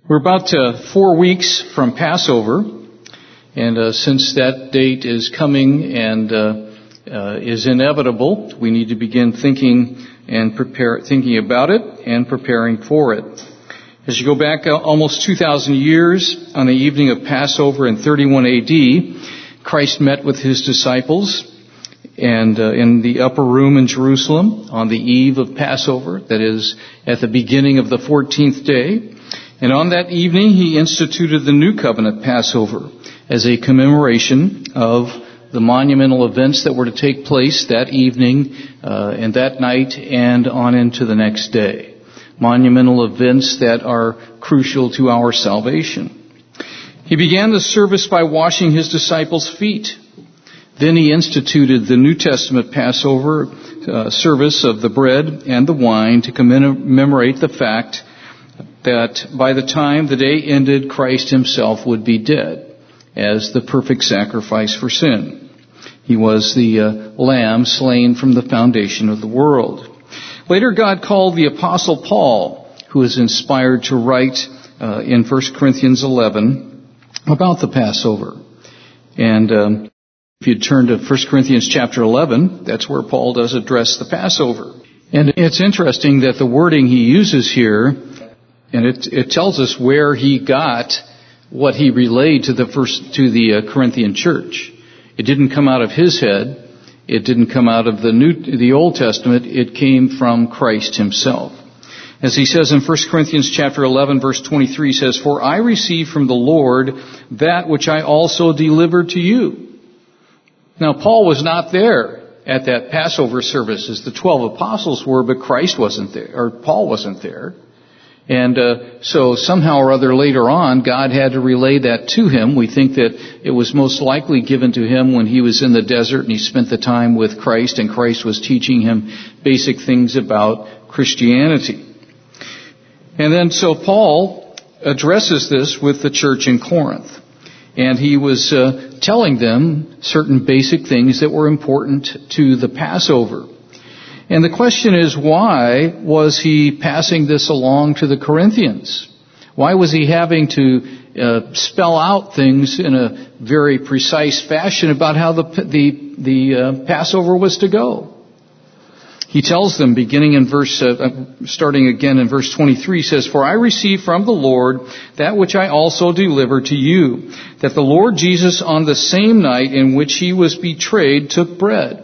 We're about 4 weeks from Passover, and since that date is coming and is inevitable, we need to begin thinking about it and preparing for it. As you go back almost 2,000 years, on the evening of Passover in 31 AD, Christ met with his disciples and in the upper room in Jerusalem on the eve of Passover, that is, at the beginning of the 14th day. And on that evening, he instituted the New Covenant Passover as a commemoration of the monumental events that were to take place that evening and that night and on into the next day. Monumental events that are crucial to our salvation. He began the service by washing his disciples' feet. Then he instituted the New Testament Passover service of the bread and the wine to commemorate the fact that by the time the day ended, Christ himself would be dead as the perfect sacrifice for sin. He was the lamb slain from the foundation of the world. Later, God called the Apostle Paul, who was inspired to write in 1 Corinthians 11 about the Passover. And if you turn to 1 Corinthians chapter 11, that's where Paul does address the Passover. And it's interesting that the wording he uses here, and it tells us where he got what he relayed to the Corinthian church. It didn't come out of his head. It didn't come out of the Old Testament. It came from Christ himself. As he says in 1 Corinthians chapter 11, verse 23, he says, "For I received from the Lord that which I also delivered to you." Now, Paul was not there at that Passover service as the 12 apostles were, but Christ wasn't there, or Paul wasn't there. And so somehow or other later on, God had to relay that to him. We think that it was most likely given to him when he was in the desert and he spent the time with Christ and Christ was teaching him basic things about Christianity. And then so Paul addresses this with the church in Corinth. And he was telling them certain basic things that were important to the Passover. And the question is, why was he passing this along to the Corinthians? Why was he having to spell out things in a very precise fashion about how the Passover was to go? He tells them, beginning in starting again in verse 23, he says, "For I received from the Lord that which I also delivered to you, that the Lord Jesus on the same night in which he was betrayed took bread.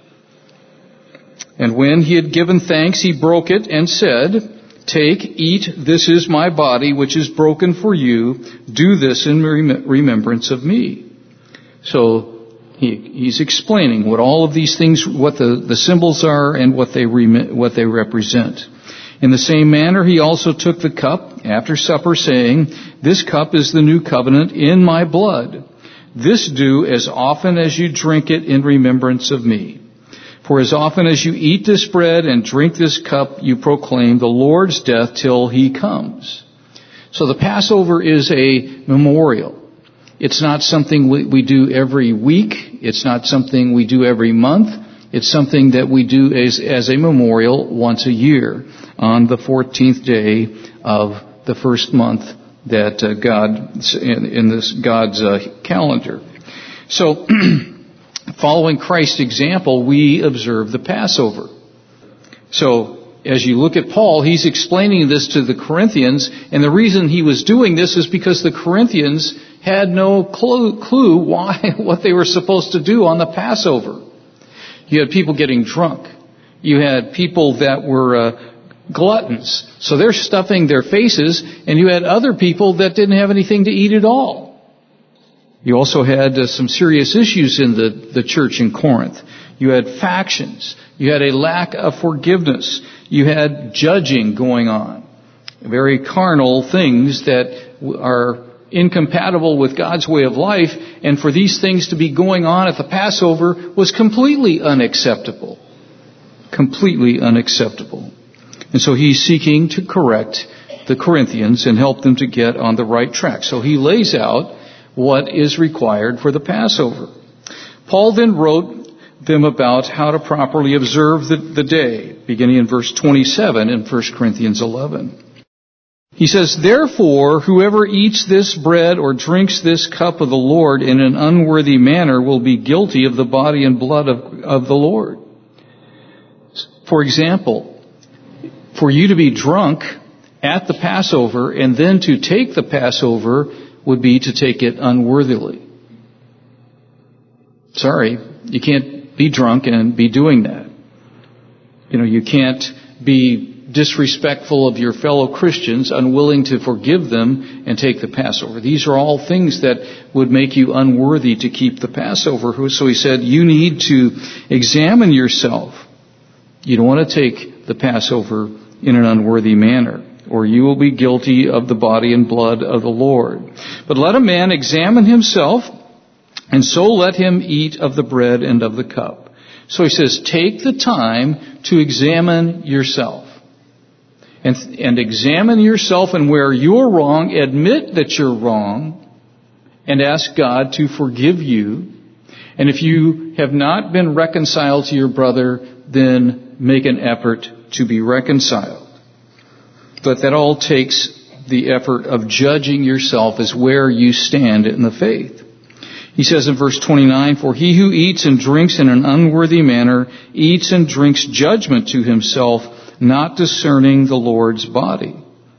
And when he had given thanks, he broke it and said, 'Take, eat, this is my body, which is broken for you. Do this in remembrance of me.'" So he's explaining what all of these things, what the symbols are and what they represent. In the same manner, he also took the cup after supper, saying, "This cup is the new covenant in my blood. This do as often as you drink it in remembrance of me. For as often as you eat this bread and drink this cup, you proclaim the Lord's death till he comes." So the Passover is a memorial. It's not something we do every week. It's not something we do every month. It's something that we do as a memorial once a year on the 14th day of the first month that God's calendar. So following Christ's example, we observe the Passover. So as you look at Paul, he's explaining this to the Corinthians, and the reason he was doing this is because the Corinthians had no clue what they were supposed to do on the Passover. You had people getting drunk. You had people that were gluttons, so they're stuffing their faces, and you had other people that didn't have anything to eat at all. You also had some serious issues in the church in Corinth. You had factions. You had a lack of forgiveness. You had judging going on. Very carnal things that are incompatible with God's way of life, and for these things to be going on at the Passover was completely unacceptable. Completely unacceptable. And so he's seeking to correct the Corinthians and help them to get on the right track. So he lays out what is required for the Passover. Paul then wrote them about how to properly observe the day, beginning in verse 27 in 1 Corinthians 11. He says, therefore, whoever eats this bread or drinks this cup of the Lord in an unworthy manner will be guilty of the body and blood of the Lord. For example, for you to be drunk at the Passover and then to take the Passover would be to take it unworthily. Sorry, you can't be drunk and be doing that. You can't be disrespectful of your fellow Christians, unwilling to forgive them and take the Passover. These are all things that would make you unworthy to keep the Passover. So he said, you need to examine yourself. You don't want to take the Passover in an unworthy manner, or you will be guilty of the body and blood of the Lord. But let a man examine himself, and so let him eat of the bread and of the cup. So he says, take the time to examine yourself. And examine yourself, and where you're wrong, admit that you're wrong, and ask God to forgive you. And if you have not been reconciled to your brother, then make an effort to be reconciled. But that all takes the effort of judging yourself as where you stand in the faith. He says in verse 29, for he who eats and drinks in an unworthy manner eats and drinks judgment to himself, not discerning the Lord's body.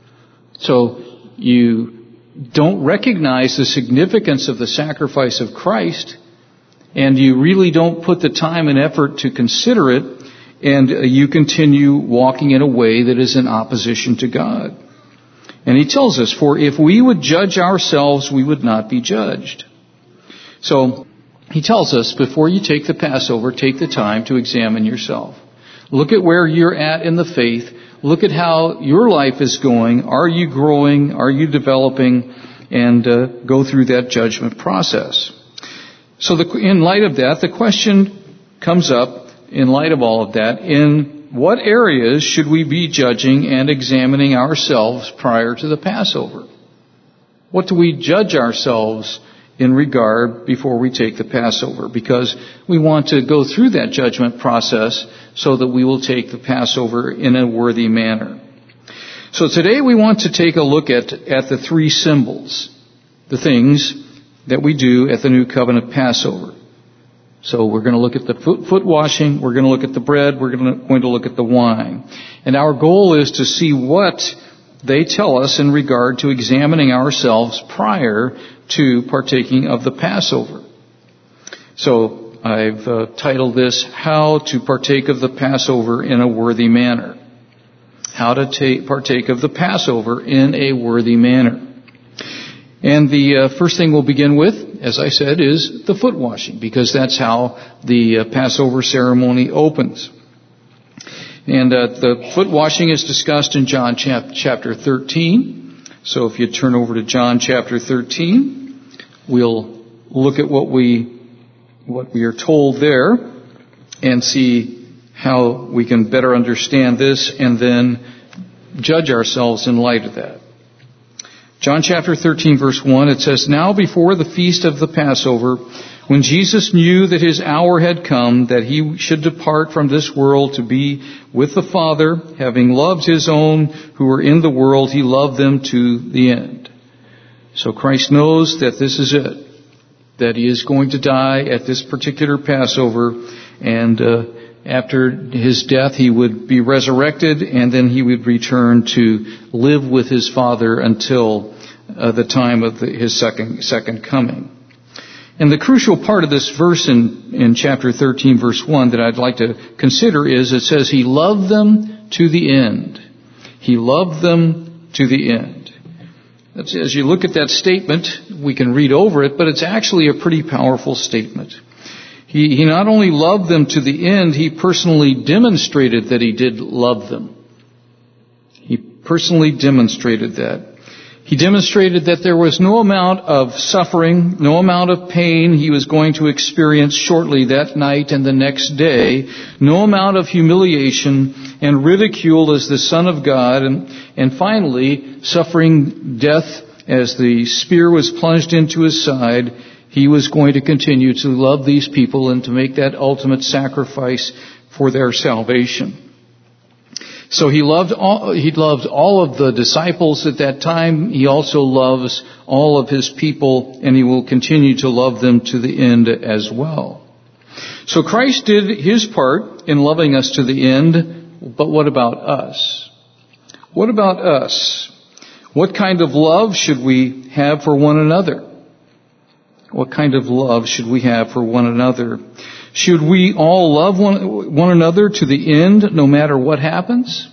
So you don't recognize the significance of the sacrifice of Christ, and you really don't put the time and effort to consider it, and you continue walking in a way that is in opposition to God. And he tells us, for if we would judge ourselves, we would not be judged. So he tells us, before you take the Passover, take the time to examine yourself. Look at where you're at in the faith. Look at how your life is going. Are you growing? Are you developing? And go through that judgment process. So in light of that, the question comes up, in light of all of that, in what areas should we be judging and examining ourselves prior to the Passover? What do we judge ourselves in regard before we take the Passover? Because we want to go through that judgment process so that we will take the Passover in a worthy manner. So today we want to take a look at the three symbols, the things that we do at the New Covenant Passover. So we're going to look at the foot washing, we're going to look at the bread, we're going to look at the wine. And our goal is to see what they tell us in regard to examining ourselves prior to partaking of the Passover. So I've titled this, How to Partake of the Passover in a Worthy Manner. How to partake of the Passover in a worthy manner. And the first thing we'll begin with, as I said, is the foot washing, because that's how the Passover ceremony opens. And the foot washing is discussed in John chapter 13. So if you turn over to John chapter 13, we'll look at what we are told there and see how we can better understand this and then judge ourselves in light of that. John chapter 13 verse 1, it says, Now before the feast of the Passover, when Jesus knew that his hour had come, that he should depart from this world to be with the Father, having loved his own who were in the world, he loved them to the end. So Christ knows that this is it, that he is going to die at this particular Passover, and after his death he would be resurrected, and then he would return to live with his Father until the time of his second coming. And the crucial part of this verse in chapter 13 verse 1 that I'd like to consider is, it says he loved them to the end. He loved them to the end. As you look at that statement, we can read over it, but it's actually a pretty powerful statement. He not only loved them to the end, he personally demonstrated that he did love them. He personally demonstrated that. He demonstrated that there was no amount of suffering, no amount of pain he was going to experience shortly that night and the next day, no amount of humiliation and ridicule as the Son of God, and finally suffering death as the spear was plunged into his side. He was going to continue to love these people and to make that ultimate sacrifice for their salvation. So he loved all of the disciples at that time. He also loves all of his people, and he will continue to love them to the end as well. So Christ did his part in loving us to the end, but what about us? What about us? What kind of love should we have for one another? What kind of love should we have for one another? Should we all love one another to the end, no matter what happens?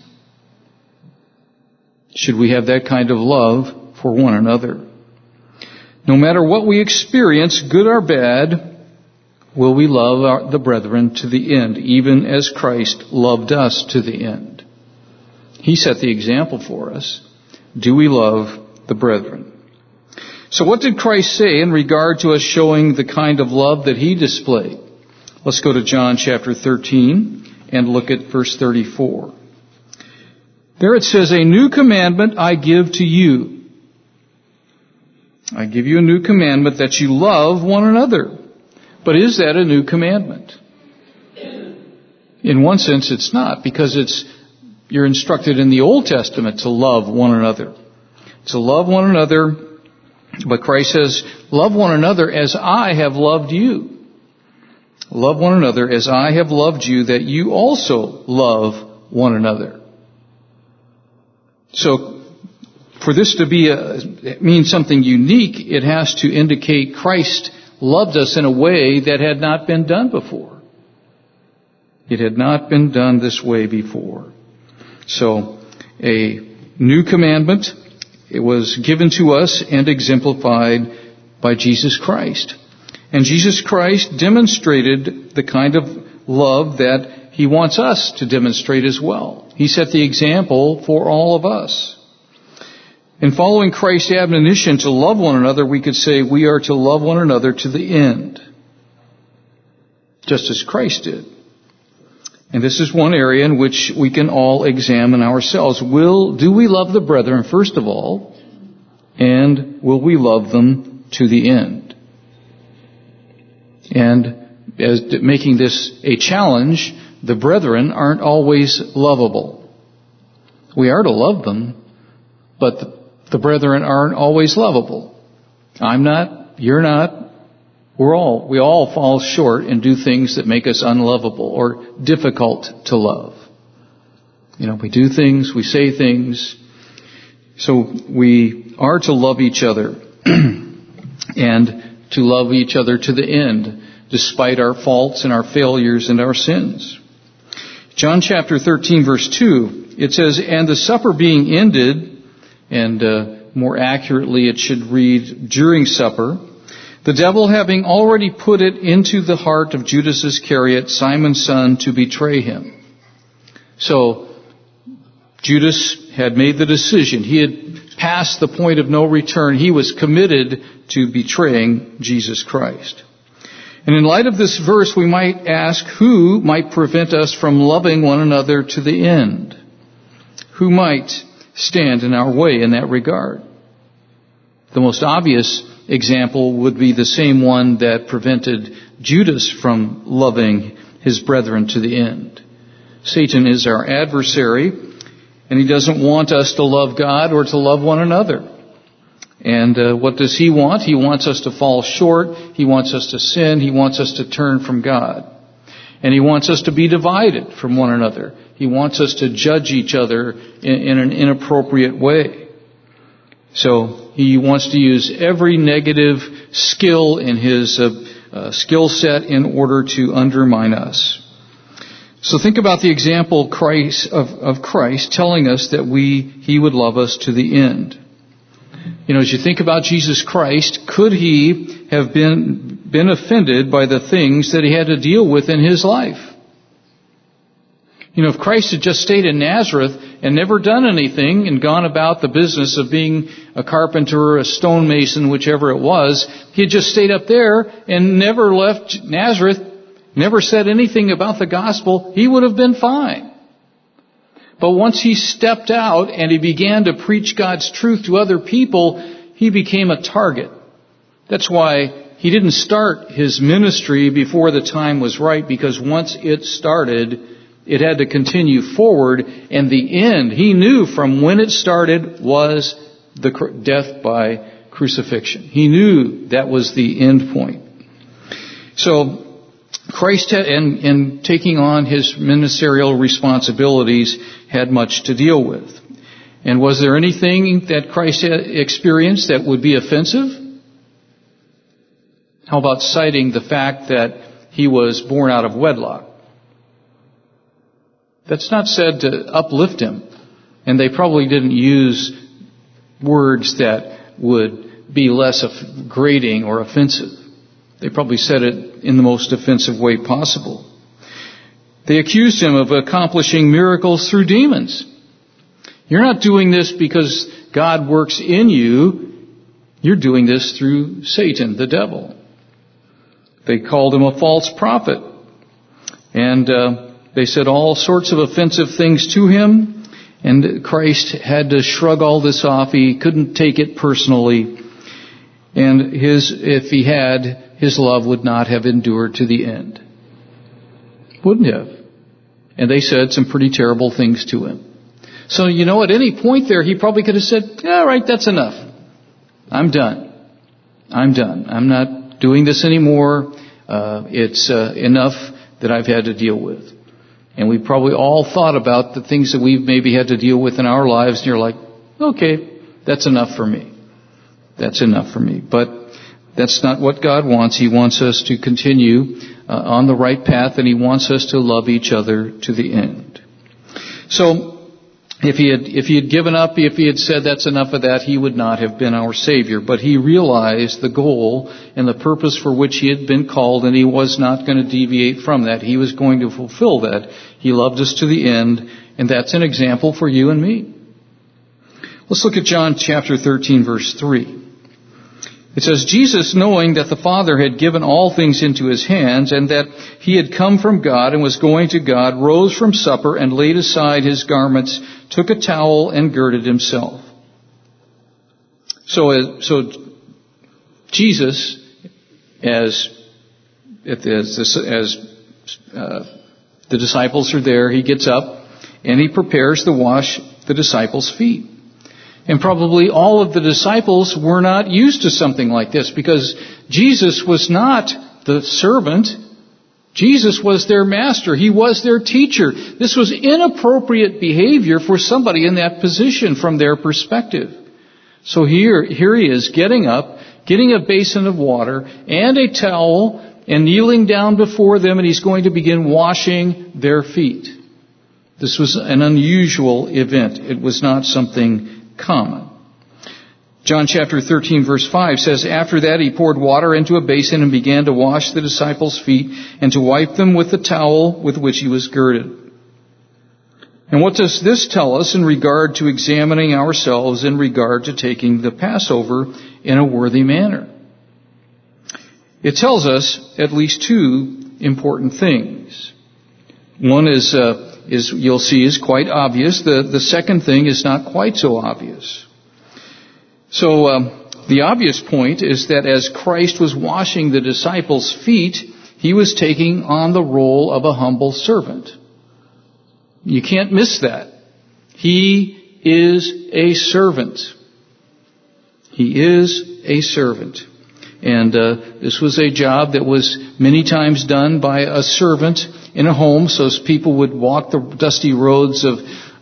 Should we have that kind of love for one another? No matter what we experience, good or bad, will we love the brethren to the end, even as Christ loved us to the end? He set the example for us. Do we love the brethren? So what did Christ say in regard to us showing the kind of love that he displayed? Let's go to John chapter 13 and look at verse 34. There it says, a new commandment I give to you. I give you a new commandment that you love one another. But is that a new commandment? In one sense it's not, because you're instructed in the Old Testament to love one another. To love one another, but Christ says, love one another as I have loved you. Love one another as I have loved you, that you also love one another. So, for this to mean something unique, it has to indicate Christ loved us in a way that had not been done before. It had not been done this way before. So, a new commandment, it was given to us and exemplified by Jesus Christ. And Jesus Christ demonstrated the kind of love that he wants us to demonstrate as well. He set the example for all of us. In following Christ's admonition to love one another, we could say we are to love one another to the end, just as Christ did. And this is one area in which we can all examine ourselves. Do we love the brethren, first of all, and will we love them to the end? And as making this a challenge, the brethren aren't always lovable. We are to love them, but the brethren aren't always lovable. I'm not, you're not, we all fall short and do things that make us unlovable or difficult to love. We do things, we say things, so we are to love each other and to love each other to the end, despite our faults and our failures and our sins. John chapter 13 verse 2, it says, and the supper being ended, and more accurately it should read during supper, the devil having already put it into the heart of Judas Iscariot, Simon's son, to betray him. So, Judas had made the decision. He had passed the point of no return. He was committed to betraying Jesus Christ. And in light of this verse, we might ask, who might prevent us from loving one another to the end? Who might stand in our way in that regard? The most obvious example would be the same one that prevented Judas from loving his brethren to the end. Satan is our adversary, and he doesn't want us to love God or to love one another. And what does he want? He wants us to fall short. He wants us to sin. He wants us to turn from God. And he wants us to be divided from one another. He wants us to judge each other in an inappropriate way. So he wants to use every negative skill in his skill set in order to undermine us. So think about the example of Christ telling us that he would love us to the end. As you think about Jesus Christ, could he have been offended by the things that he had to deal with in his life? If Christ had just stayed in Nazareth and never done anything and gone about the business of being a carpenter, a stonemason, whichever it was, he had just stayed up there and never left Nazareth, never said anything about the gospel, he would have been fine. But once he stepped out and he began to preach God's truth to other people, he became a target. That's why he didn't start his ministry before the time was right, because once it started, It had to continue forward, and the end, he knew from when it started, was the death by crucifixion. He knew that was the end point. So Christ, in taking on his ministerial responsibilities, had much to deal with. And was there anything that Christ had experienced that would be offensive? How about citing the fact that he was born out of wedlock? That's not said to uplift him. And they probably didn't use words that would be less grating or offensive. They probably said it in the most offensive way possible. They accused him of accomplishing miracles through demons. You're not doing this because God works in you. You're doing this through Satan, the devil. They called him a false prophet. And they said all sorts of offensive things to him, and Christ had to shrug all this off. He couldn't take it personally. And if he had, his love would not have endured to the end. Wouldn't have. And they said some pretty terrible things to him. So, at any point there, he probably could have said, all right, that's enough. I'm done. I'm not doing this anymore. It's enough that I've had to deal with. And we probably all thought about the things that we've maybe had to deal with in our lives, and you're like, okay, that's enough for me. That's enough for me. But that's not what God wants. He wants us to continue on the right path, and he wants us to love each other to the end. So, if he had given up, if he had said that's enough of that, he would not have been our Savior. But he realized the goal and the purpose for which he had been called, and he was not going to deviate from that. He was going to fulfill that. He loved us to the end, and that's an example for you and me. Let's look at John chapter 13, verse 3. It says, Jesus, knowing that the Father had given all things into his hands, and that he had come from God and was going to God, rose from supper and laid aside his garments, took a towel and girded himself. So Jesus, as the disciples are there, he gets up and he prepares to wash the disciples' feet. And probably all of the disciples were not used to something like this, because Jesus was not the servant. Jesus was their master. He was their teacher. This was inappropriate behavior for somebody in that position from their perspective. So here he is getting up, getting a basin of water and a towel and kneeling down before them, and he's going to begin washing their feet. This was an unusual event. It was not something common. John chapter 13 verse 5 says, after that he poured water into a basin and began to wash the disciples' feet and to wipe them with the towel with which he was girded. And what does this tell us in regard to examining ourselves in regard to taking the Passover in a worthy manner? It tells us at least two important things. One is you'll see is quite obvious. The second thing is not quite so obvious. So the obvious point is that as Christ was washing the disciples' feet, he was taking on the role of a humble servant. You can't miss that. He is a servant. He is a servant. And this was a job that was many times done by a servant in a home, so people would walk the dusty roads of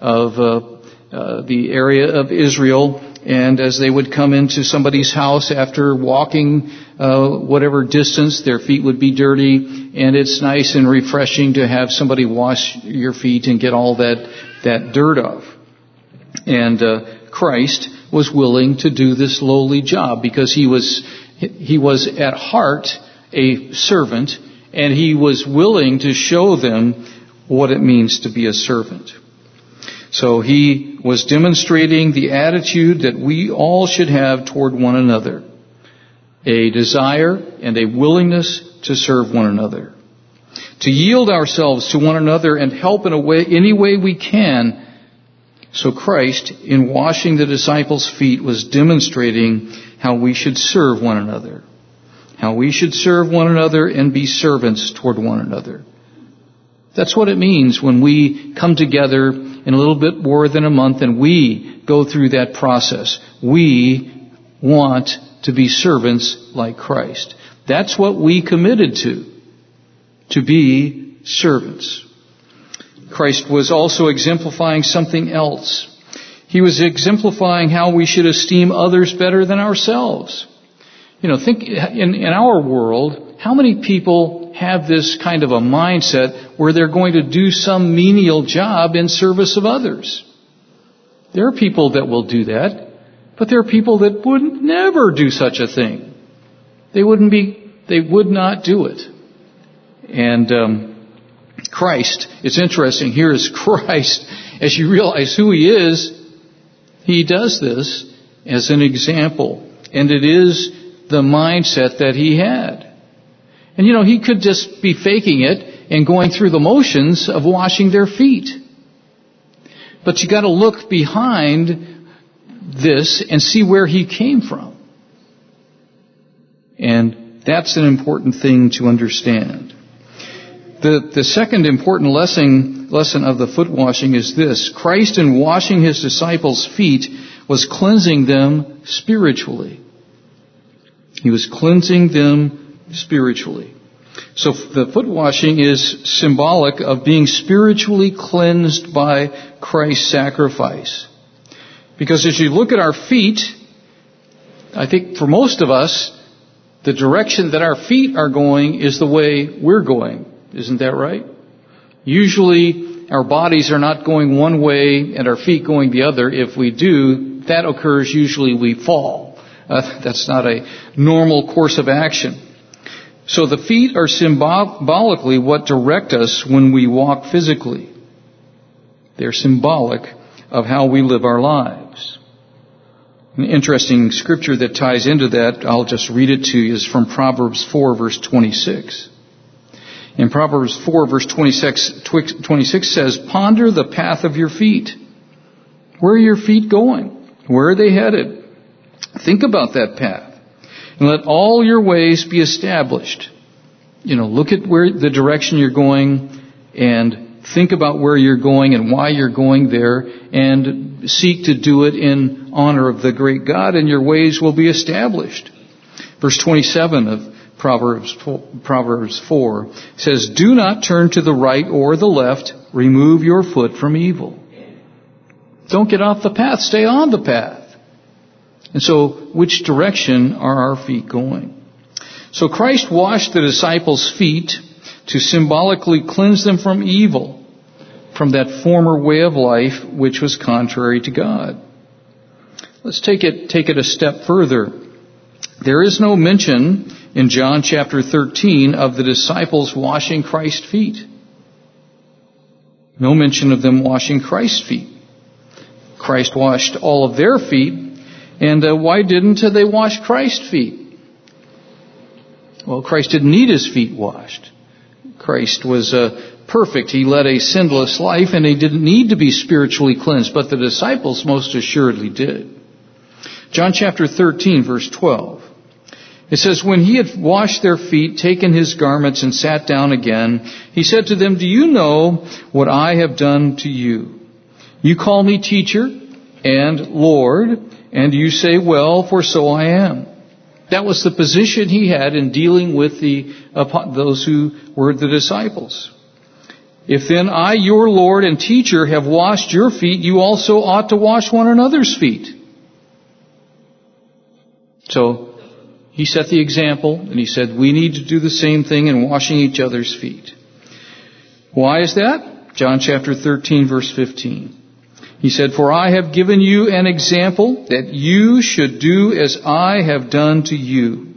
the area of Israel, and as they would come into somebody's house after walking whatever distance, their feet would be dirty, and it's nice and refreshing to have somebody wash your feet and get all that dirt off. And Christ was willing to do this lowly job because he was at heart a servant, and he was willing to show them what it means to be a servant. So he was demonstrating the attitude that we all should have toward one another. A desire and a willingness to serve one another. To yield ourselves to one another and help in any way we can. So Christ, in washing the disciples' feet, was demonstrating how we should serve one another. How we should serve one another and be servants toward one another. That's what it means when we come together in a little bit more than a month and we go through that process. We want to be servants like Christ. That's what we committed to be servants. Christ was also exemplifying something else. He was exemplifying how we should esteem others better than ourselves. Think in our world, how many people have this kind of a mindset where they're going to do some menial job in service of others? There are people that will do that, but there are people that would never do such a thing. They would not do it. And Christ, it's interesting, here is Christ, as you realize who He is, He does this as an example. And it is the mindset that He had. And He could just be faking it and going through the motions of washing their feet. But you got to look behind this and see where He came from. And that's an important thing to understand. The second important lesson of the foot washing is this. Christ, in washing His disciples' feet, was cleansing them spiritually. He was cleansing them spiritually. So the foot washing is symbolic of being spiritually cleansed by Christ's sacrifice. Because as you look at our feet, I think for most of us, the direction that our feet are going is the way we're going. Isn't that right? Usually our bodies are not going one way and our feet going the other. If we do, that occurs, usually we fall. That's not a normal course of action. So the feet are symbolically what direct us when we walk physically. They're symbolic of how we live our lives. An interesting scripture that ties into that, I'll just read it to you, is from Proverbs 4, verse 26. In Proverbs 4, verse 26 says, "Ponder the path of your feet." Where are your feet going? Where are they headed? Think about that path. And let all your ways be established. Look at where the direction you're going and think about where you're going and why you're going there and seek to do it in honor of the great God, and your ways will be established. Verse 27 of Proverbs 4 says, "Do not turn to the right or the left. Remove your foot from evil." Don't get off the path. Stay on the path. And so, which direction are our feet going? So Christ washed the disciples' feet to symbolically cleanse them from evil, from that former way of life which was contrary to God. Let's take it a step further. There is no mention in John chapter 13 of the disciples washing Christ's feet. No mention of them washing Christ's feet. Christ washed all of their feet, and why didn't they wash Christ's feet? Well, Christ didn't need His feet washed. Christ was perfect. He led a sinless life, and He didn't need to be spiritually cleansed, but the disciples most assuredly did. John chapter 13, verse 12. It says, "When He had washed their feet, taken His garments, and sat down again, He said to them, 'Do you know what I have done to you? You call me teacher and Lord, and you say, well, for so I am.'" That was the position He had in dealing with those who were the disciples. "If then I, your Lord and teacher, have washed your feet, you also ought to wash one another's feet." So He set the example, and He said we need to do the same thing in washing each other's feet. Why is that? John chapter 13, verse 15. He said, "For I have given you an example that you should do as I have done to you."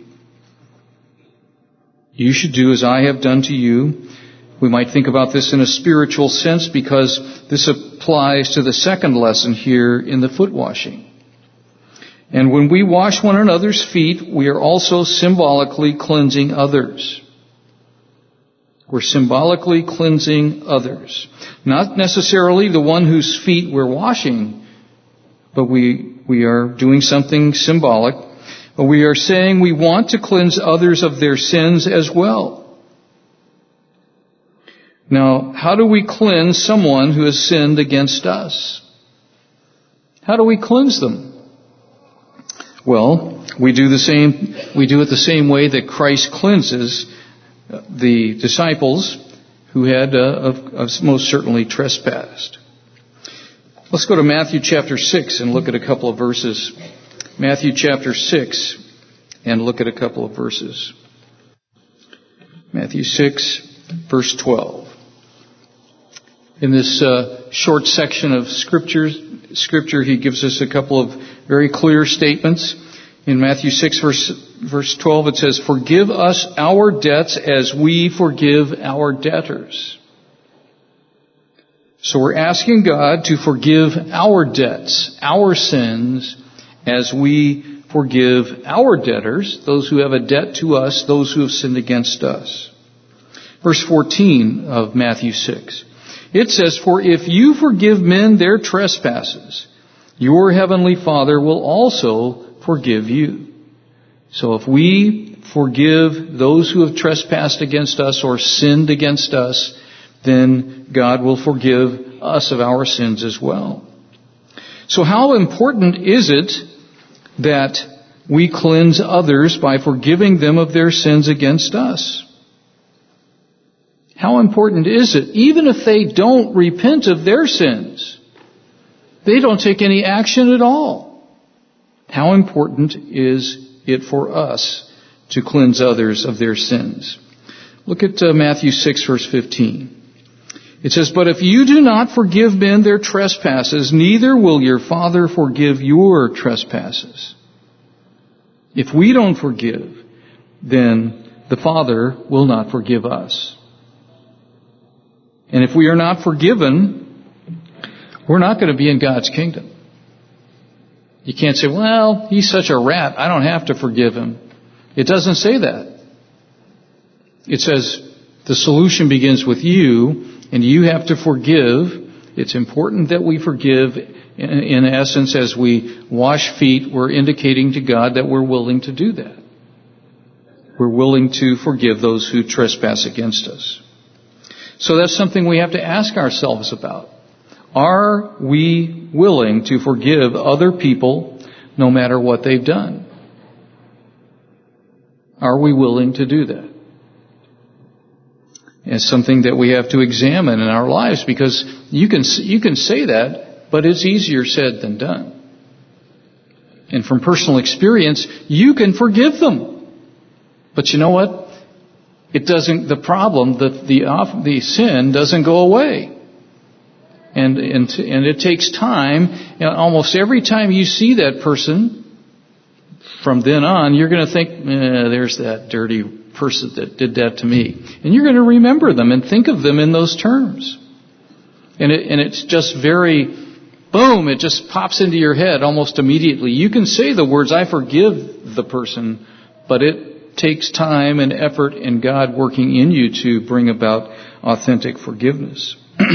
You should do as I have done to you. We might think about this in a spiritual sense because this applies to the second lesson here in the foot washing. And when we wash one another's feet, we are also symbolically cleansing others. We're symbolically cleansing others. Not necessarily the one whose feet we're washing, but we are doing something symbolic. But we are saying we want to cleanse others of their sins as well. Now, how do we cleanse someone who has sinned against us? How do we cleanse them? Well, we do it the same way that Christ cleanses the disciples who had most certainly trespassed. Let's go to Matthew chapter 6 and look at a couple of verses. Matthew chapter 6 and look at a couple of verses. Matthew 6, verse 12. In this short section of Scripture, he gives us a couple of very clear statements. In Matthew 6, verse 12, it says, "Forgive us our debts as we forgive our debtors." So we're asking God to forgive our debts, our sins, as we forgive our debtors, those who have a debt to us, those who have sinned against us. Verse 14 of Matthew 6. It says, "For if you forgive men their trespasses, your heavenly Father will also forgive you." So if we forgive those who have trespassed against us or sinned against us, then God will forgive us of our sins as well. So how important is it that we cleanse others by forgiving them of their sins against us? How important is it? Even if they don't repent of their sins, they don't take any action at all. How important is it for us to cleanse others of their sins? Look at Matthew 6, verse 15. It says, "But if you do not forgive men their trespasses, neither will your Father forgive your trespasses." If we don't forgive, then the Father will not forgive us. And if we are not forgiven, we're not going to be in God's kingdom. You can't say, "Well, he's such a rat, I don't have to forgive him." It doesn't say that. It says the solution begins with you, and you have to forgive. It's important that we forgive. In essence, as we wash feet, we're indicating to God that we're willing to do that. We're willing to forgive those who trespass against us. So that's something we have to ask ourselves about. Are we willing to forgive other people no matter what they've done? Are we willing to do that? It's something that we have to examine in our lives, because you can say that, but it's easier said than done. And from personal experience, you can forgive them. But you know what? The problem, the sin doesn't go away. And it takes time. Almost every time you see that person, from then on, you're going to think, there's that dirty person that did that to me. And you're going to remember them and think of them in those terms. And it's just boom, it just pops into your head almost immediately. You can say the words, "I forgive the person," but it takes time and effort and God working in you to bring about authentic forgiveness.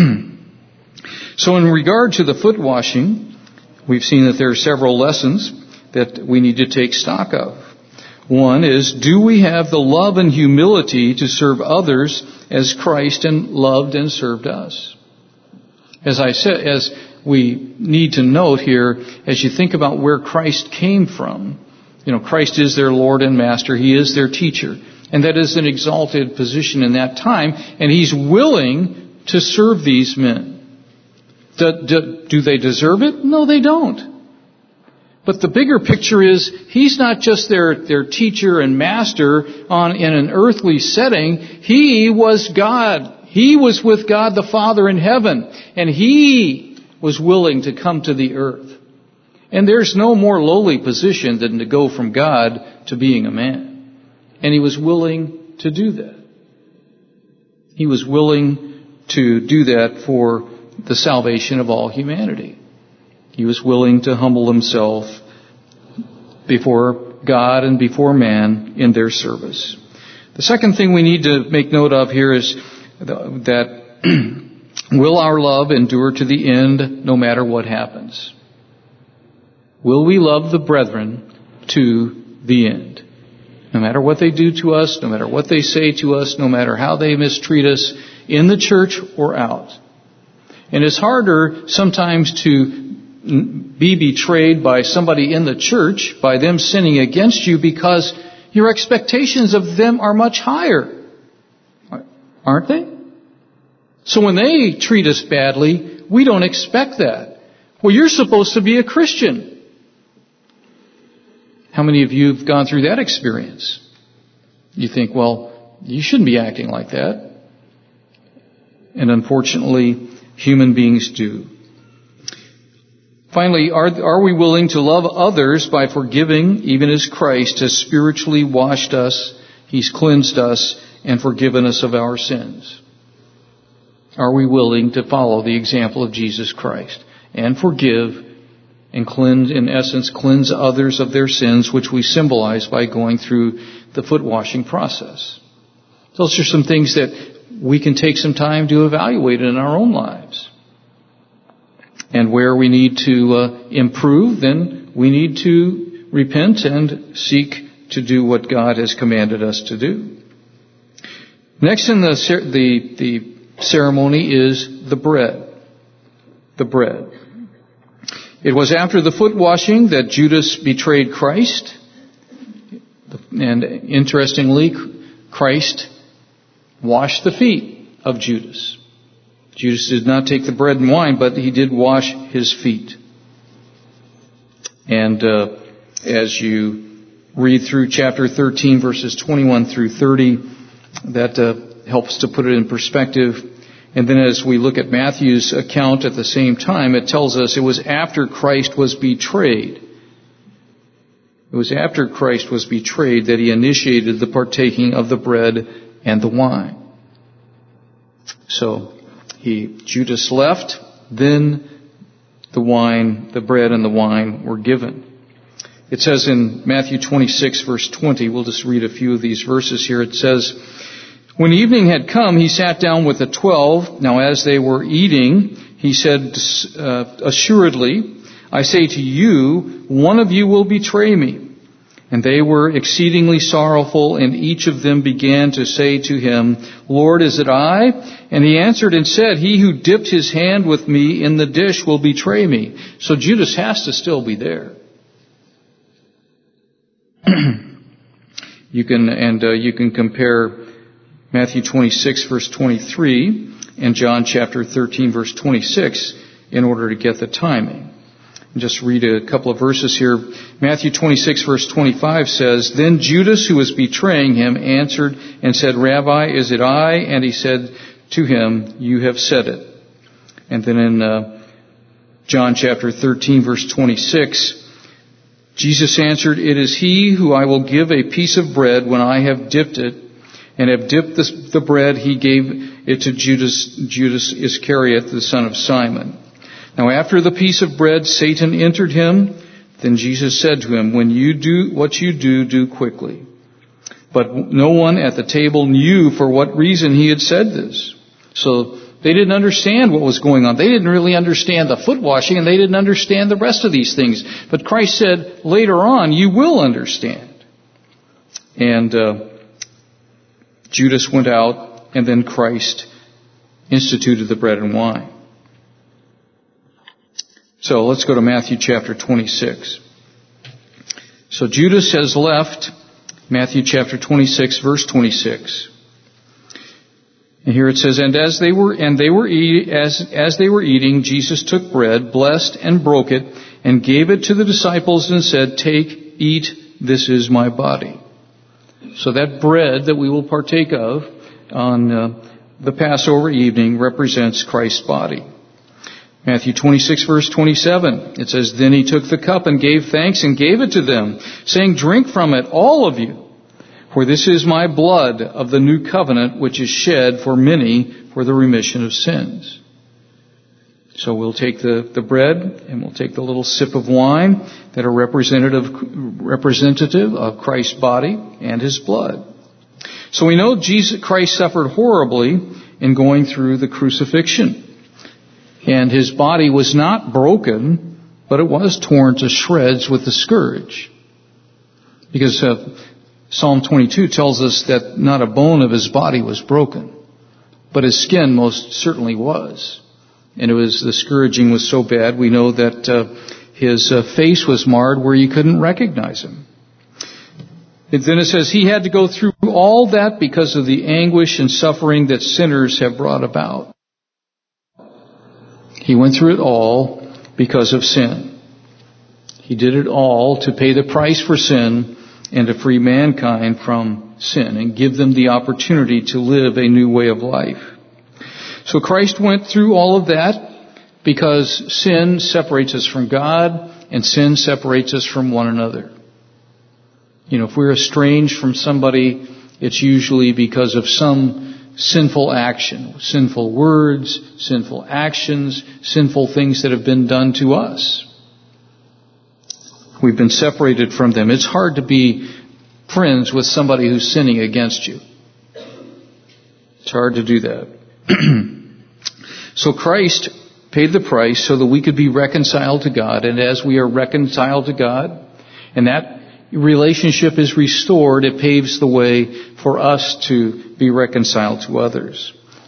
So in regard to the foot washing, we've seen that there are several lessons that we need to take stock of. One is, do we have the love and humility to serve others as Christ loved and served us? As I said, as we need to note here, as you think about where Christ came from, Christ is their Lord and Master. He is their teacher. And that is an exalted position in that time. And He's willing to serve these men. Do they deserve it? No, they don't. But the bigger picture is, He's not just their teacher and master in an earthly setting. He was God. He was with God the Father in heaven. And He was willing to come to the earth. And there's no more lowly position than to go from God to being a man. And He was willing to do that. He was willing to do that for the salvation of all humanity. He was willing to humble Himself before God and before man in their service. The second thing we need to make note of here is that will our love endure to the end no matter what happens? Will we love the brethren to the end? No matter what they do to us, no matter what they say to us, no matter how they mistreat us in the church or out. And it's harder sometimes to be betrayed by somebody in the church, by them sinning against you, because your expectations of them are much higher. Aren't they? So when they treat us badly, we don't expect that. Well, you're supposed to be a Christian. How many of you have gone through that experience? You think, well, you shouldn't be acting like that. And unfortunately, human beings do. Finally, are we willing to love others by forgiving, even as Christ has spiritually washed us, He's cleansed us, and forgiven us of our sins? Are we willing to follow the example of Jesus Christ and forgive and cleanse, in essence, cleanse others of their sins, which we symbolize by going through the foot washing process? Those are some things that we can take some time to evaluate in our own lives. And where we need to improve, then we need to repent and seek to do what God has commanded us to do. Next in the ceremony is the bread. The bread. It was after the foot washing that Judas betrayed Christ. And interestingly, Christ washed the feet of Judas. Judas did not take the bread and wine, but he did wash his feet. And as you read through chapter 13, verses 21 through 30, that helps to put it in perspective. And then as we look at Matthew's account at the same time, it tells us it was after Christ was betrayed. It was after Christ was betrayed that he initiated the partaking of the bread and the wine. So Judas left, then the bread and the wine were given. It says in Matthew 26 verse 20, we'll just read a few of these verses here. It says, when evening had come, he sat down with the 12. Now as they were eating, he said, assuredly, I say to you, one of you will betray me. And they were exceedingly sorrowful, and each of them began to say to him, Lord, is it I? And he answered and said, he who dipped his hand with me in the dish will betray me. So Judas has to still be there. You can compare Matthew 26 verse 23 and John chapter 13 verse 26 in order to get the timing. Just read a couple of verses here. Matthew 26 verse 25 says, then Judas, who was betraying him, answered and said, Rabbi, is it I? And he said to him, you have said it. And then in John chapter 13 verse 26, Jesus answered, it is he who I will give a piece of bread when I have dipped it. And have dipped the bread, he gave it to Judas Iscariot, the son of Simon. Now after the piece of bread, Satan entered him. Then Jesus said to him, when you do what you do quickly. But no one at the table knew for what reason he had said this. So they didn't understand what was going on. They didn't really understand the foot washing, and they didn't understand the rest of these things. But Christ said, later on, you will understand. And Judas went out, and then Christ instituted the bread and wine. So let's go to Matthew chapter 26. So Judas has left, Matthew chapter 26, verse 26. And here it says, and as they were eating, Jesus took bread, blessed and broke it, and gave it to the disciples and said, take, eat, this is my body. So that bread that we will partake of on the Passover evening represents Christ's body. Matthew 26 verse 27, it says, then he took the cup and gave thanks and gave it to them, saying, drink from it, all of you, for this is my blood of the new covenant, which is shed for many for the remission of sins. So we'll take the bread and we'll take the little sip of wine that are representative of Christ's body and His blood. So we know Christ suffered horribly in going through the crucifixion. And His body was not broken, but it was torn to shreds with the scourge. Because Psalm 22 tells us that not a bone of his body was broken, but his skin most certainly was. And the scourging was so bad, we know that his face was marred where you couldn't recognize him. And then it says he had to go through all that because of the anguish and suffering that sinners have brought about. He went through it all because of sin. He did it all to pay the price for sin and to free mankind from sin and give them the opportunity to live a new way of life. So Christ went through all of that because sin separates us from God and sin separates us from one another. If we're estranged from somebody, it's usually because of some sinful action, sinful words, sinful actions, sinful things that have been done to us. We've been separated from them. It's hard to be friends with somebody who's sinning against you. It's hard to do that. So Christ paid the price so that we could be reconciled to God. And as we are reconciled to God, and that relationship is restored, it paves the way for us to be reconciled to others.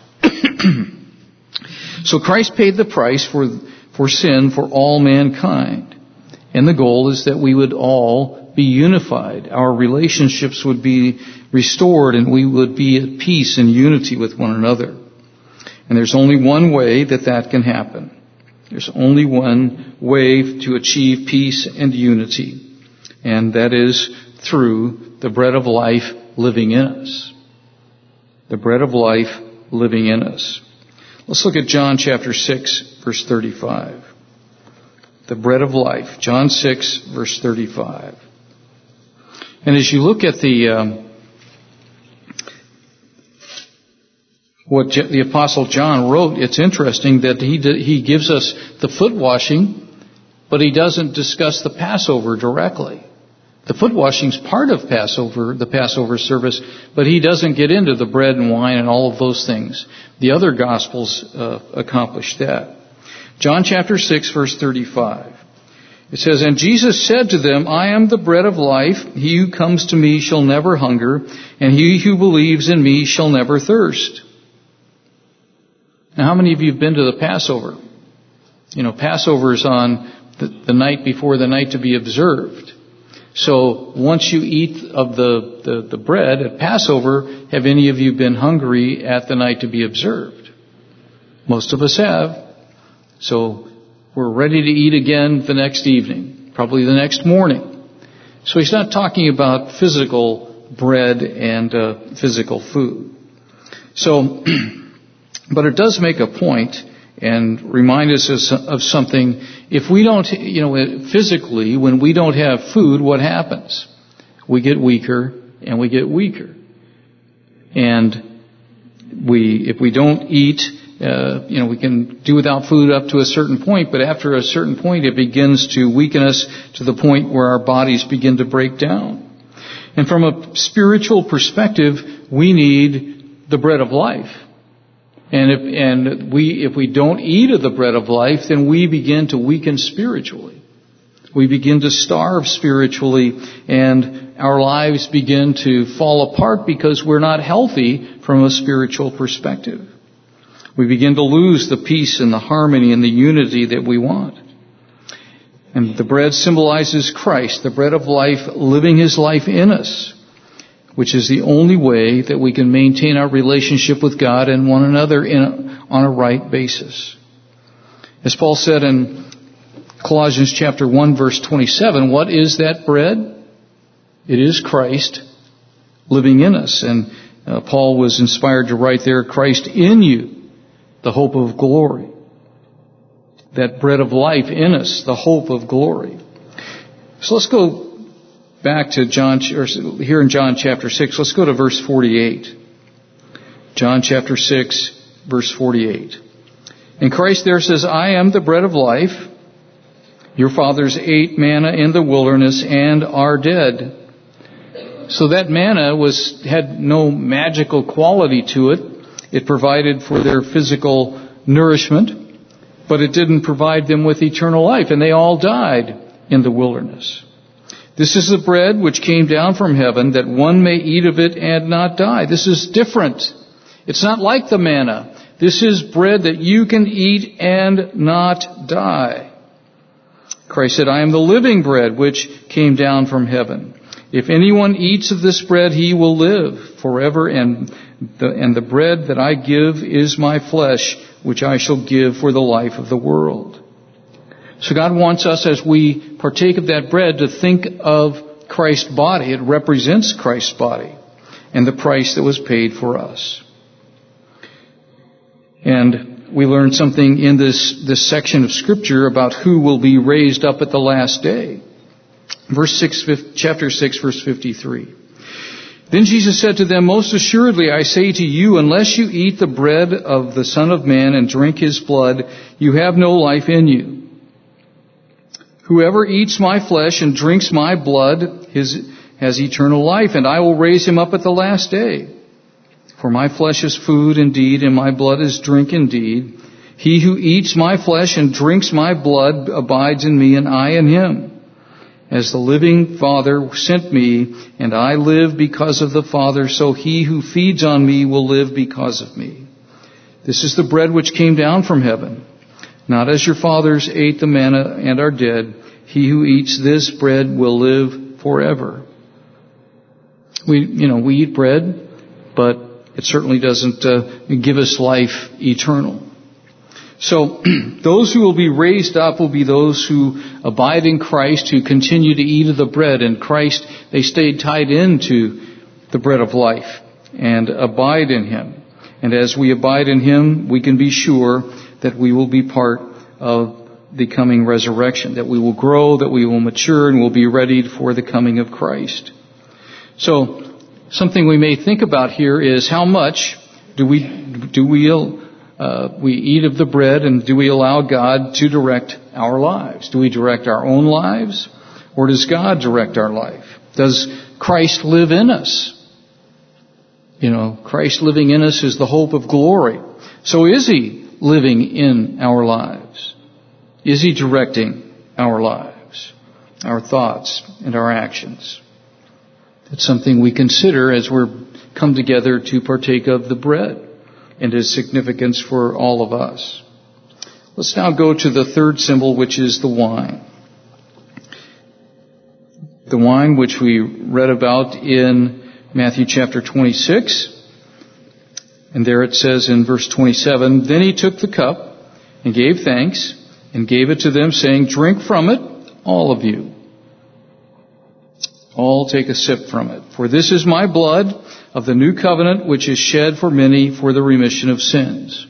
So Christ paid the price for sin for all mankind. And the goal is that we would all be unified. Our relationships would be restored and we would be at peace and unity with one another. And there's only one way that can happen. There's only one way to achieve peace and unity. And that is through the bread of life living in us. The bread of life living in us. Let's look at John chapter 6, verse 35. The bread of life. John 6, verse 35. And as you look at what the Apostle John wrote, it's interesting that he gives us the foot washing, but he doesn't discuss the Passover directly. The foot washing is part of the Passover service, but he doesn't get into the bread and wine and all of those things. The other Gospels accomplish that. John chapter 6, verse 35. It says, "And Jesus said to them, I am the bread of life. He who comes to me shall never hunger, and he who believes in me shall never thirst." Now, how many of you have been to the Passover? Passover is on the night before the night to be observed. So once you eat of the bread at Passover, have any of you been hungry at the night to be observed? Most of us have. So we're ready to eat again the next evening, probably the next morning. So he's not talking about physical bread and physical food. So, but it does make a point and remind us of something. If we don't, physically, when we don't have food, what happens? We get weaker and we get weaker. And if we don't eat, we can do without food up to a certain point, but after a certain point, it begins to weaken us to the point where our bodies begin to break down. And from a spiritual perspective, we need the bread of life. And if we don't eat of the bread of life, then we begin to weaken spiritually. We begin to starve spiritually, and our lives begin to fall apart because we're not healthy from a spiritual perspective. We begin to lose the peace and the harmony and the unity that we want. And the bread symbolizes Christ, the bread of life, living His life in us, which is the only way that we can maintain our relationship with God and one another on a right basis. As Paul said in Colossians chapter 1, verse 27, what is that bread? It is Christ living in us. And Paul was inspired to write there, Christ in you, the hope of glory. That bread of life in us, the hope of glory. So let's go back to John, or here in John chapter 6. Let's go to verse 48. John chapter 6, verse 48. And Christ there says, I am the bread of life. Your fathers ate manna in the wilderness and are dead. So that manna had no magical quality to it. It provided for their physical nourishment, but it didn't provide them with eternal life, and they all died in the wilderness. This is the bread which came down from heaven, that one may eat of it and not die. This is different. It's not like the manna. This is bread that you can eat and not die. Christ said, I am the living bread which came down from heaven. If anyone eats of this bread, he will live forever, and the bread that I give is my flesh, which I shall give for the life of the world. So God wants us, as we partake of that bread, to think of Christ's body. It represents Christ's body and the price that was paid for us. And we learn something in this section of Scripture about who will be raised up at the last day. Chapter 6, verse 53. Then Jesus said to them, Most assuredly I say to you, unless you eat the bread of the Son of Man and drink His blood, you have no life in you. Whoever eats my flesh and drinks my blood has eternal life, and I will raise him up at the last day. For my flesh is food indeed, and my blood is drink indeed. He who eats my flesh and drinks my blood abides in me, and I in him. As the living Father sent me, and I live because of the Father, so he who feeds on me will live because of me. This is the bread which came down from heaven. Not as your fathers ate the manna and are dead. He who eats this bread will live forever. We eat bread, but it certainly doesn't give us life eternal. So those who will be raised up will be those who abide in Christ, who continue to eat of the bread. In Christ, they stayed tied into the bread of life and abide in Him. And as we abide in Him, we can be sure that we will be part of the coming resurrection, that we will grow, that we will mature, and will be ready for the coming of Christ. So, something we may think about here is how much do we eat of the bread, and do we allow God to direct our lives? Do we direct our own lives, or does God direct our life? Does Christ live in us? Christ living in us is the hope of glory. So is He living in our lives? Is He directing our lives, our thoughts, and our actions? It's something we consider as we're come together to partake of the bread and its significance for all of us. Let's now go to the third symbol, which is the wine. The wine which we read about in Matthew chapter 26. And there it says in verse 27, Then He took the cup and gave thanks and gave it to them, saying, Drink from it, all of you. All take a sip from it. For this is my blood of the new covenant, which is shed for many for the remission of sins.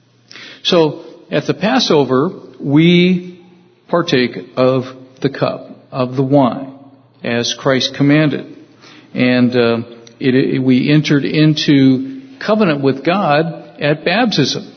So, at the Passover, we partake of the cup, of the wine, as Christ commanded. And we entered into covenant with God at baptism.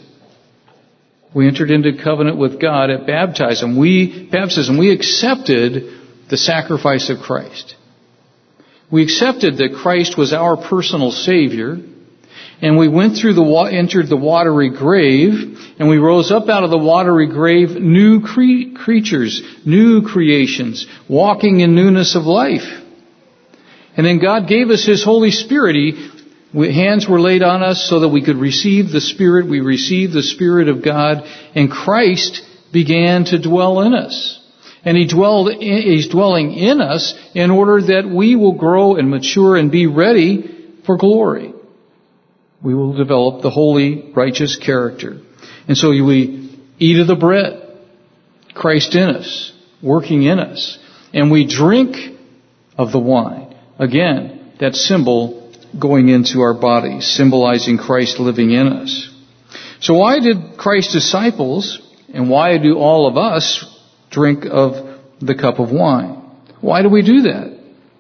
We entered into covenant with God at baptism. We accepted the sacrifice of Christ. We accepted that Christ was our personal Savior, and we went through entered the watery grave, and we rose up out of the watery grave new creatures, new creations, walking in newness of life. And then God gave us His Holy Spirit. Hands were laid on us so that we could receive the Spirit. We received the Spirit of God, and Christ began to dwell in us. And He's dwelling in us in order that we will grow and mature and be ready for glory. We will develop the holy, righteous character. And so we eat of the bread, Christ in us, working in us. And we drink of the wine. Again, that symbol going into our bodies, symbolizing Christ living in us. So why did Christ's disciples, and why do all of us, drink of the cup of wine? Why do we do that?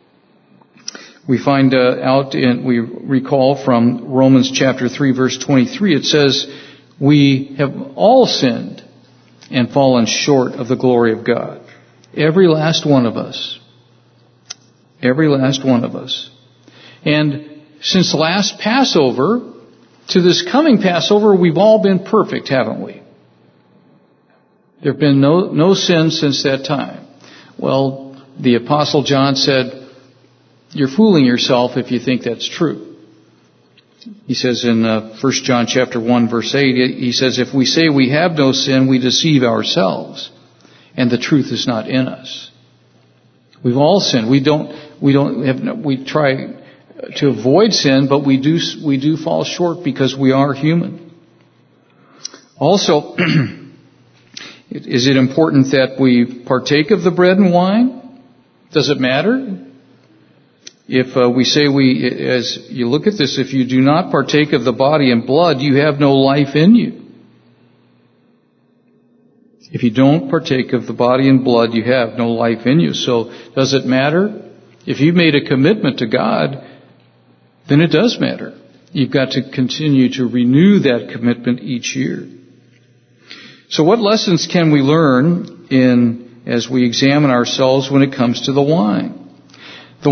We find we recall from Romans chapter 3 verse 23, it says, we have all sinned and fallen short of the glory of God. Every last one of us. Every last one of us. And since the last Passover to this coming Passover, we've all been perfect, haven't we? There have been no sins since that time. Well, the Apostle John said, you're fooling yourself if you think that's true. He says in 1 John chapter 1 verse 8, he says, if we say we have no sin, we deceive ourselves, and the truth is not in us. We've all sinned. We try to avoid sin, but we do fall short because we are human. Also, is it important that we partake of the bread and wine? Does it matter? If we say as you look at this, if you do not partake of the body and blood, you have no life in you. If you don't partake of the body and blood, you have no life in you. So does it matter? If you've made a commitment to God, then it does matter. You've got to continue to renew that commitment each year. So what lessons can we learn as we examine ourselves when it comes to the wine? The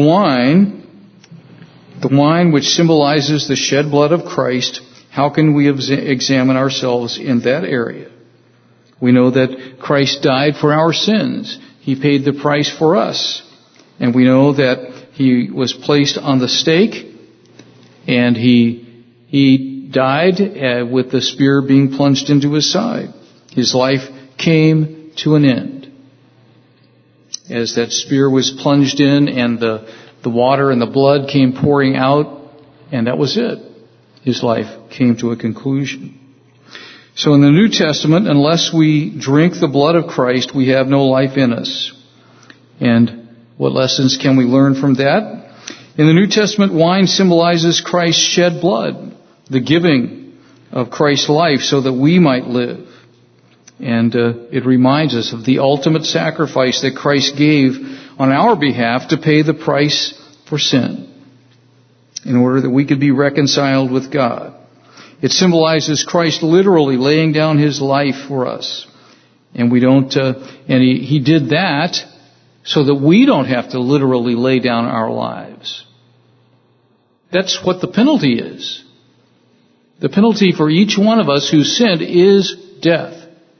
wine which symbolizes the shed blood of Christ, how can we examine ourselves in that area? We know that Christ died for our sins. He paid the price for us. And we know that He was placed on the stake, and He died with the spear being plunged into His side. His life came to an end. As that spear was plunged in and the water and the blood came pouring out, and that was it. His life came to a conclusion. So in the New Testament, unless we drink the blood of Christ, we have no life in us. And what lessons can we learn from that? In the New Testament, wine symbolizes Christ's shed blood, the giving of Christ's life so that we might live. And it reminds us of the ultimate sacrifice that Christ gave on our behalf to pay the price for sin in order that we could be reconciled with God. It symbolizes Christ literally laying down His life for us. And He did that so that we don't have to literally lay down our lives. That's what the penalty is. The penalty for each one of us who sinned is death.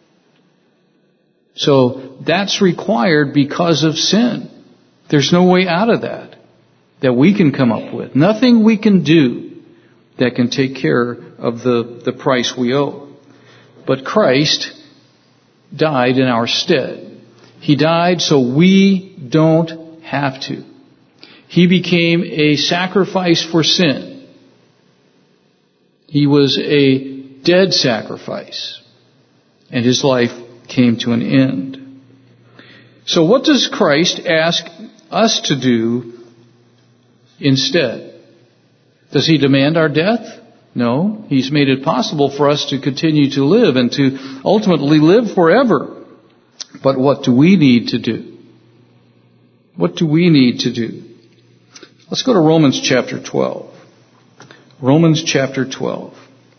So that's required because of sin. There's no way out of that we can come up with. Nothing we can do that can take care of the price we owe. But Christ died in our stead. He died so we don't have to. He became a sacrifice for sin. He was a dead sacrifice, and His life came to an end. So what does Christ ask us to do instead? Does He demand our death? No. He's made it possible for us to continue to live and to ultimately live forever. But what do we need to do? What do we need to do? Let's go to Romans chapter 12. Romans chapter 12.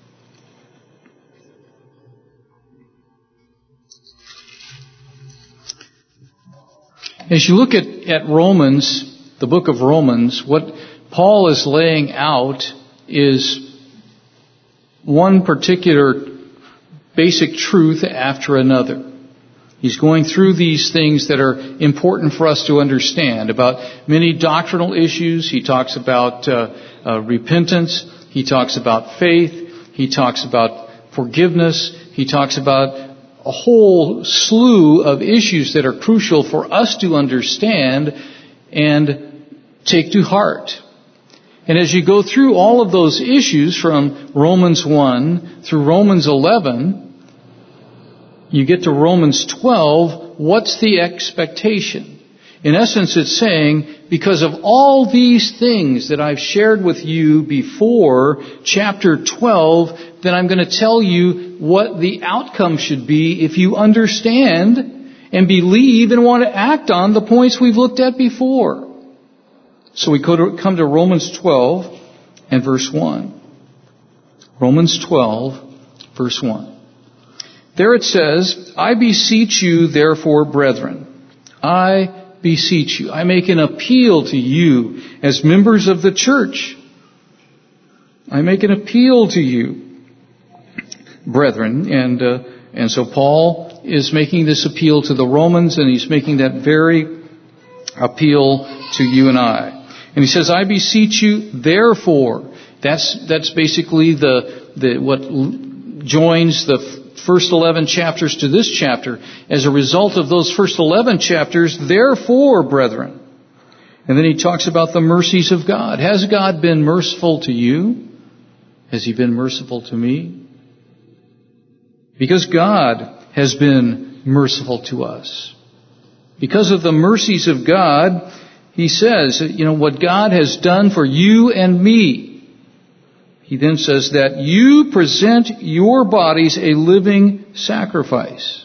As you look at Romans, the book of Romans, what Paul is laying out is one particular basic truth after another. He's going through these things that are important for us to understand about many doctrinal issues. He talks about repentance. He talks about faith. He talks about forgiveness. He talks about a whole slew of issues that are crucial for us to understand and take to heart. And as you go through all of those issues from Romans 1 through Romans 11, you get to Romans 12, what's the expectation? In essence, it's saying, because of all these things that I've shared with you before chapter 12, then I'm going to tell you what the outcome should be if you understand and believe and want to act on the points we've looked at before. So we come to Romans 12 and verse 1. Romans 12, verse 1. There it says, I beseech you, therefore, brethren. I beseech you. I make an appeal to you as members of the church. I make an appeal to you, brethren. And so Paul is making this appeal to the Romans, and he's making that very appeal to you and I. And he says, I beseech you, therefore. That's basically what joins the first 11 chapters to this chapter. As a result of those first 11 chapters, therefore, brethren. And then he talks about the mercies of God. Has God been merciful to you? Has He been merciful to me? Because God has been merciful to us. Because of the mercies of God, he says, what God has done for you and me. He then says that you present your bodies a living sacrifice.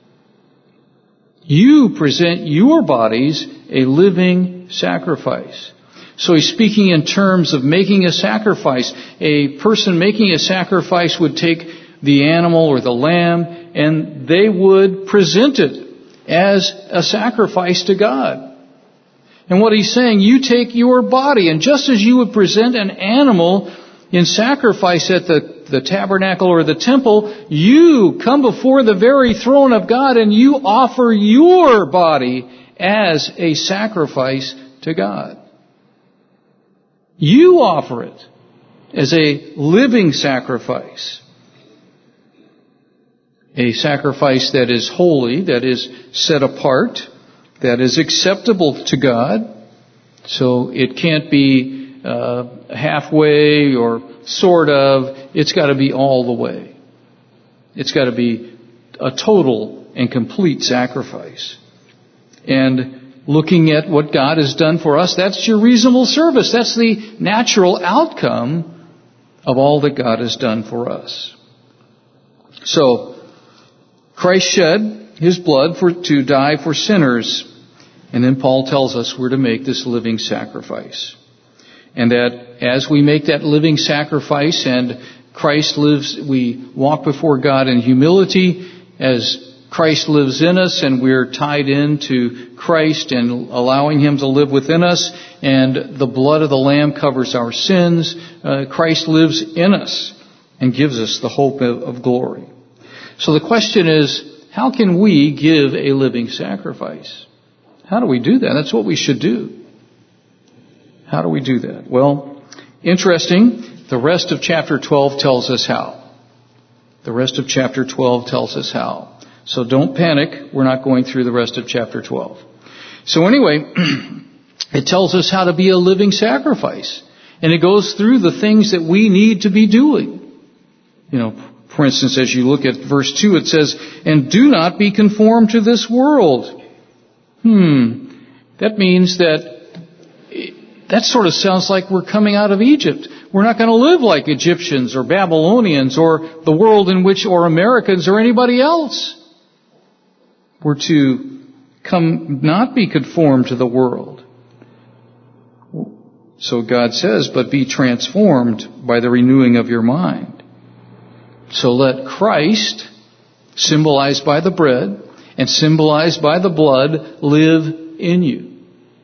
You present your bodies a living sacrifice. So he's speaking in terms of making a sacrifice. A person making a sacrifice would take the animal or the lamb and they would present it as a sacrifice to God. And what he's saying, you take your body, and just as you would present an animal in sacrifice at the tabernacle or the temple, you come before the very throne of God and you offer your body as a sacrifice to God. You offer it as a living sacrifice. A sacrifice that is holy, that is set apart, that is acceptable to God. So it can't be halfway or sort of. It's got to be all the way. It's got to be a total and complete sacrifice. And looking at what God has done for us, that's your reasonable service. That's the natural outcome of all that God has done for us. So, Christ shed His blood to die for sinners. And then Paul tells us we're to make this living sacrifice. And that as we make that living sacrifice and Christ lives, we walk before God in humility as Christ lives in us and we're tied into Christ and allowing Him to live within us, and the blood of the Lamb covers our sins. Christ lives in us and gives us the hope of glory. So the question is, how can we give a living sacrifice? How do we do that? That's what we should do. How do we do that? Well, interesting, the rest of chapter 12 tells us how. The rest of chapter 12 tells us how. So don't panic, we're not going through the rest of chapter 12. So anyway, it tells us how to be a living sacrifice. And it goes through the things that we need to be doing. For instance, as you look at verse 2, it says, and do not be conformed to this world. That means that sort of sounds like we're coming out of Egypt. We're not going to live like Egyptians or Babylonians or the world in which, or Americans or anybody else. We're to not be conformed to the world. So God says, but be transformed by the renewing of your mind. So let Christ, symbolized by the bread and symbolized by the blood, live in you.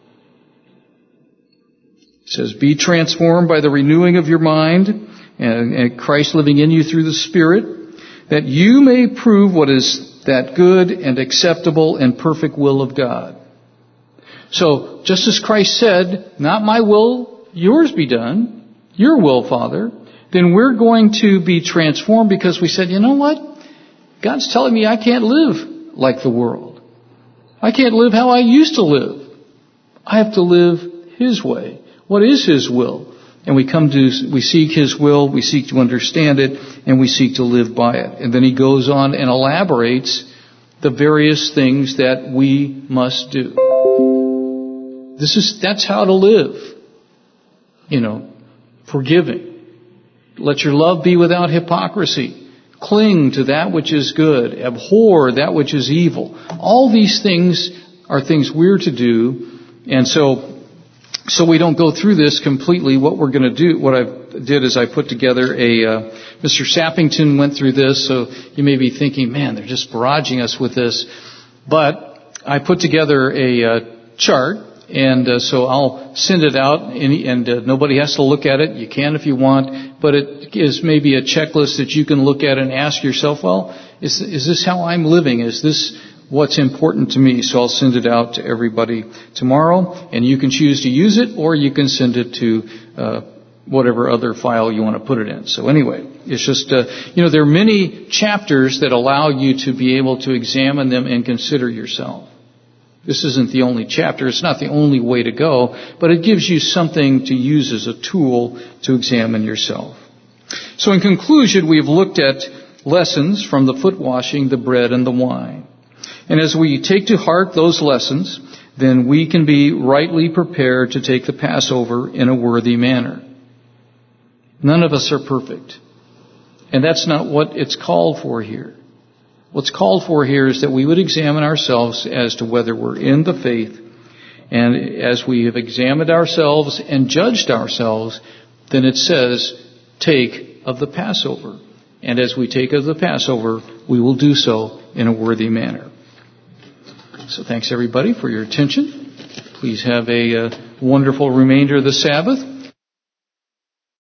It says, be transformed by the renewing of your mind, and Christ living in you through the Spirit, that you may prove what is that good and acceptable and perfect will of God. So, just as Christ said, not my will, yours be done, your will, Father, then we're going to be transformed because we said, you know what? God's telling me I can't live like the world. I can't live how I used to live. I have to live His way. What is His will? And we seek His will, we seek to understand it, and we seek to live by it. And then he goes on and elaborates the various things that we must do. That's how to live. Forgiving. Let your love be without hypocrisy. Cling to that which is good. Abhor that which is evil. All these things are things we're to do. And so we don't go through this completely. What we're going to do, what I did is I put together Mr. Sappington went through this, so you may be thinking, man, they're just barraging us with this. But I put together a chart, and so I'll send it out, and nobody has to look at it. You can if you want, but it is maybe a checklist that you can look at and ask yourself, well, is this how I'm living? Is this what's important to me. So I'll send it out to everybody tomorrow, and you can choose to use it, or you can send it to whatever other file you want to put it in. So anyway, it's just, there are many chapters that allow you to be able to examine them and consider yourself. This isn't the only chapter. It's not the only way to go, but it gives you something to use as a tool to examine yourself. So in conclusion, we've looked at lessons from the foot washing, the bread, and the wine. And as we take to heart those lessons, then we can be rightly prepared to take the Passover in a worthy manner. None of us are perfect. And that's not what it's called for here. What's called for here is that we would examine ourselves as to whether we're in the faith. And as we have examined ourselves and judged ourselves, then it says, take of the Passover. And as we take of the Passover, we will do so in a worthy manner. So thanks everybody for your attention. Please have a wonderful remainder of the Sabbath.